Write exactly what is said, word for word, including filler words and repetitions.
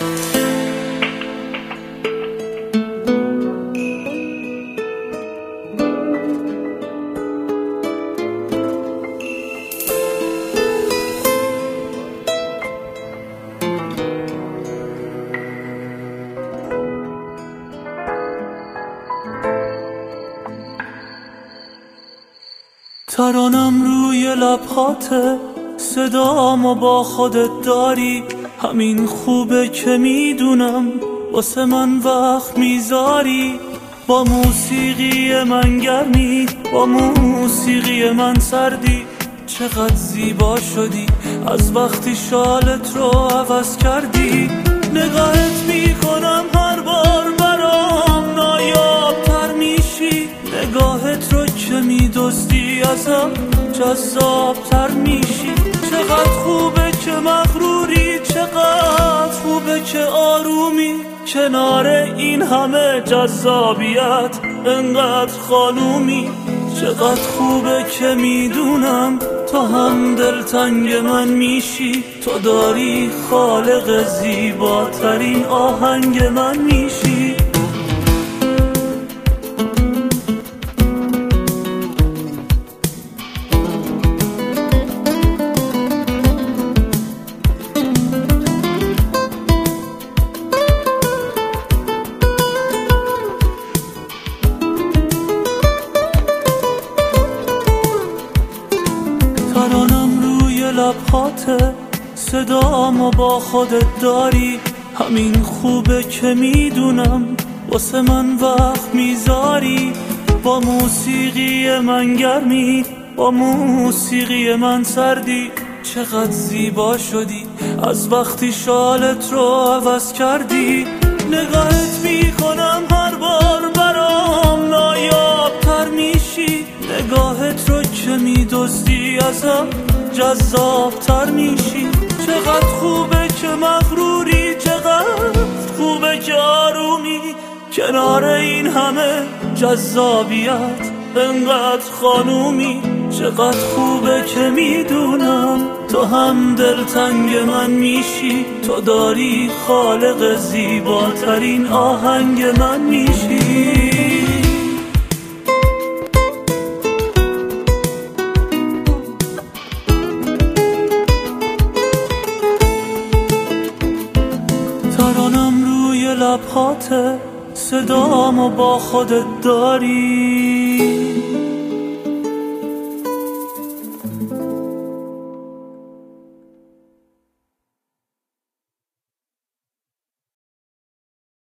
ترانم روی لبهاته، صدامو با خودت داری. همین خوبه که میدونم واسه من وقت میذاری. با موسیقی من گرمی، با موسیقی من سردی. چقدر زیبا شدی از وقتی شالت رو عوض کردی. نگاهت میکنم هر بار برام نایاب‌تر میشی. نگاهت رو که میدزدی ازم جذاب‌تر میشی. چقدر خوبه که مغروری، چقدر خوبه که آرومی. کنار این همه جذابیت انقدر خانومی. چقدر خوبه که میدونم تا هم دلتنگ من میشی. تو داری خالق زیباترین آهنگ من میشی. ترانم روی لبهاته، صدامو با خودت داری. همین خوبه که میدونم واسه من وقت میذاری. با موسیقی من گرمی، با موسیقی من سردی. چقدر زیبا شدی از وقتی شالت رو عوض کردی. نگاهت میکنم هر بار برام نایاب‌تر میشی. نگاهت رو که میدزدی ازم جذاب‌تر میشی. چقدر خوبه که مغروری، چقدر خوبه که آرومی. کنار این همه جذابیت انقدر خانومی. چقدر خوبه که میدونم تو هم دلتنگ من میشی. تو داری خالق زیباترین آهنگ من میشی. ترانم روی لبهاته، صدامو با خودت داری.